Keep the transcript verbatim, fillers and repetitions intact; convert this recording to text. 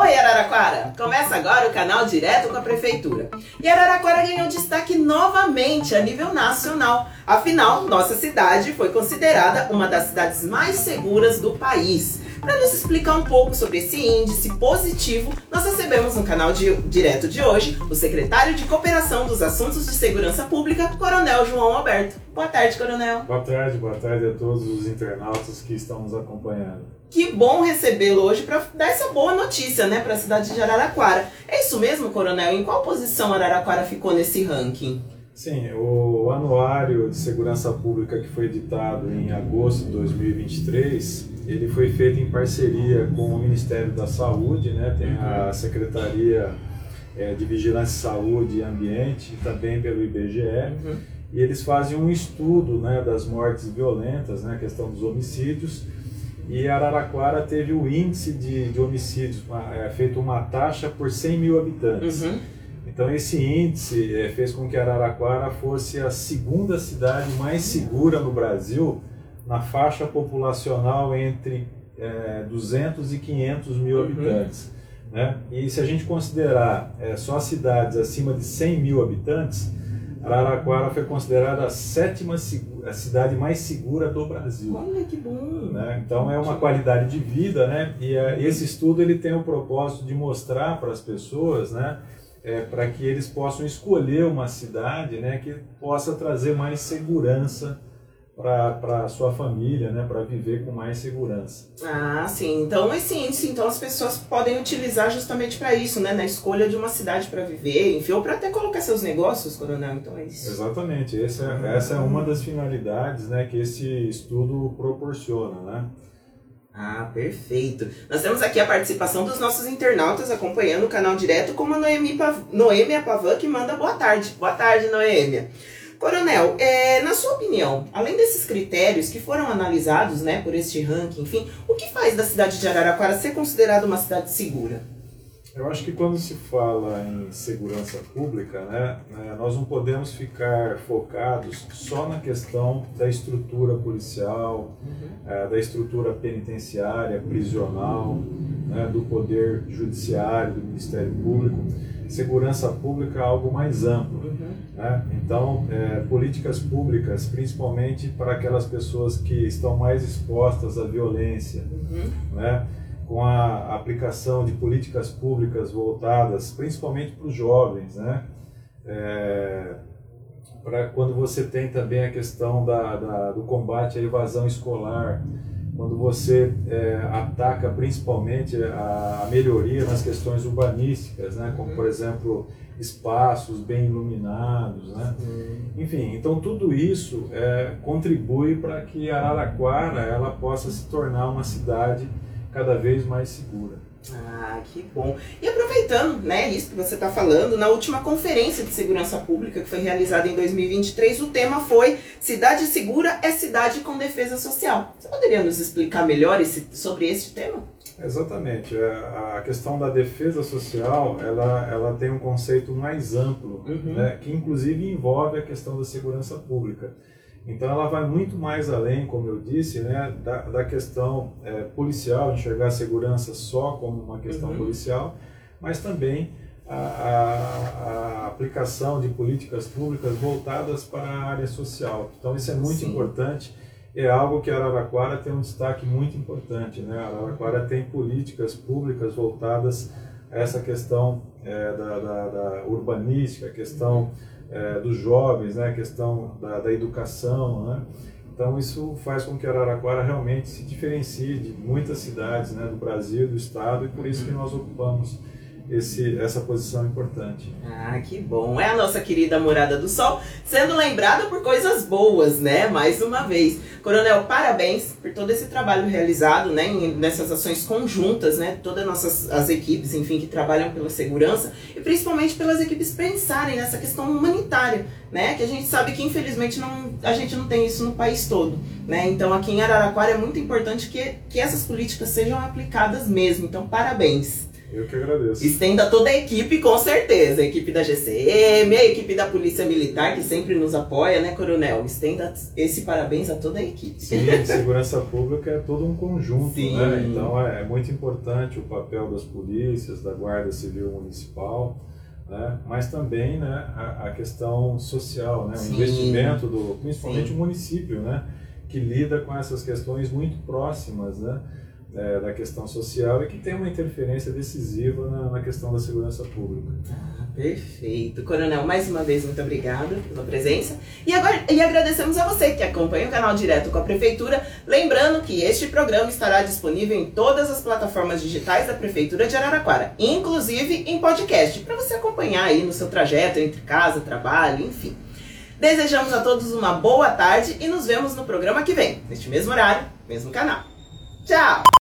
Oi, Araraquara! Começa agora o canal Direto com a Prefeitura. E Araraquara ganhou destaque novamente a nível nacional. Afinal, nossa cidade foi considerada uma das cidades mais seguras do país. Para nos explicar um pouco sobre esse índice positivo, nós recebemos no canal de, Direto de hoje o secretário de Cooperação dos Assuntos de Segurança Pública, Coronel João Alberto. Boa tarde, Coronel. Boa tarde, boa tarde a todos os internautas que estão nos acompanhando. Que bom recebê-lo hoje para dar essa boa notícia, né, para a cidade de Araraquara. É isso mesmo, Coronel? Em qual posição Araraquara ficou nesse ranking? Sim, o Anuário de Segurança Pública que foi editado em agosto de dois mil e vinte e três, ele foi feito em parceria com o Ministério da Saúde, né? Tem a Secretaria é, de Vigilância, Saúde e Ambiente, e também pelo I B G E, uhum. E eles fazem um estudo, né, das mortes violentas, né, a questão dos homicídios, e Araraquara teve o índice de, de homicídios, uma, é, feito uma taxa por cem mil habitantes. Uhum. Então esse índice é, fez com que Araraquara fosse a segunda cidade mais segura no Brasil, na faixa populacional entre é, duzentos e quinhentos mil uhum. habitantes. Né? E se a gente considerar é, só cidades acima de cem mil habitantes, Araraquara foi considerada a sétima a cidade mais segura do Brasil. Olha que bom! Né? Então é uma qualidade de vida, né? E uh, esse estudo ele tem o propósito de mostrar para as pessoas, né, é, para que eles possam escolher uma cidade, né, que possa trazer mais segurança para a sua família, né, para viver com mais segurança. Ah, sim. Então esse índice, então as pessoas podem utilizar justamente para isso, né, na escolha de uma cidade para viver, enfim, ou para até colocar seus negócios, Coronel, então é isso. Exatamente. Essa, ah. essa é uma das finalidades, né, que esse estudo proporciona, né? Ah, perfeito. Nós temos aqui a participação dos nossos internautas acompanhando o canal Direto, como a Noemi Pav... Noêmia Pavan, que manda boa tarde. Boa tarde, Noêmia. Coronel, é, na sua opinião, além desses critérios que foram analisados, né, por este ranking, enfim, o que faz da cidade de Araraquara ser considerada uma cidade segura? Eu acho que quando se fala em segurança pública, né, nós não podemos ficar focados só na questão da estrutura policial, uhum. é, da estrutura penitenciária, prisional, né, do poder judiciário, do Ministério Público. Segurança pública é algo mais amplo. Uhum. Né? Então, é, políticas públicas, principalmente para aquelas pessoas que estão mais expostas à violência, uhum. né? Com a aplicação de políticas públicas voltadas principalmente para os jovens, né? É, para quando você tem também a questão da, da, do combate à evasão escolar, quando você é, ataca principalmente a, a melhoria nas questões urbanísticas, né? Como, por exemplo, espaços bem iluminados, né? Enfim, então tudo isso é, contribui para que Araraquara ela possa se tornar uma cidade cada vez mais segura. Ah, que bom. E aproveitando, né, isso que você está falando, na última conferência de segurança pública que foi realizada em dois mil e vinte e três, o tema foi Cidade Segura é Cidade com Defesa Social. Você poderia nos explicar melhor esse, sobre esse tema? Exatamente. A questão da defesa social, ela, ela tem um conceito mais amplo, uhum. né, que inclusive envolve a questão da segurança pública. Então ela vai muito mais além, como eu disse, né, da, da questão é, policial, enxergar a segurança só como uma questão uhum. policial, mas também a, a, a aplicação de políticas públicas voltadas para a área social. Então isso é muito Sim. importante, é algo que Araraquara tem um destaque muito importante, né? Araraquara tem políticas públicas voltadas a essa questão é, da, da, da urbanística, a questão É, dos jovens, né, a questão da, da educação, né? Então isso faz com que Araraquara realmente se diferencie de muitas cidades, né, do Brasil, do estado, e por isso que nós ocupamos esse, essa posição importante. Ah, que bom! É a nossa querida Morada do Sol sendo lembrada por coisas boas, né? Mais uma vez. Coronel, parabéns por todo esse trabalho realizado, né? Nessas ações conjuntas, né? Todas nossas as equipes, enfim, que trabalham pela segurança e principalmente pelas equipes pensarem nessa questão humanitária, né? Que a gente sabe que infelizmente não, a gente não tem isso no país todo, né? Então aqui em Araraquara é muito importante que, que essas políticas sejam aplicadas mesmo. Então parabéns! Eu que agradeço. Estenda toda a equipe, com certeza. A equipe da G C M, a equipe da Polícia Militar, que sempre nos apoia, né, Coronel? Estenda esse parabéns a toda a equipe. Sim, segurança pública é todo um conjunto, Sim. né? Então é, é muito importante o papel das polícias, da Guarda Civil Municipal, né? Mas também, né, a, a questão social, né? O Sim. investimento, do, principalmente Sim. o município, né? Que lida com essas questões muito próximas, né? É, da questão social e que tem uma interferência decisiva na, na questão da segurança pública. Ah, perfeito. Coronel, mais uma vez, muito obrigado pela presença. E, agora, e agradecemos a você que acompanha o canal Direto com a Prefeitura. Lembrando que este programa estará disponível em todas as plataformas digitais da Prefeitura de Araraquara, inclusive em podcast, para você acompanhar aí no seu trajeto entre casa, trabalho, enfim. Desejamos a todos uma boa tarde e nos vemos no programa que vem, neste mesmo horário, mesmo canal. Tchau!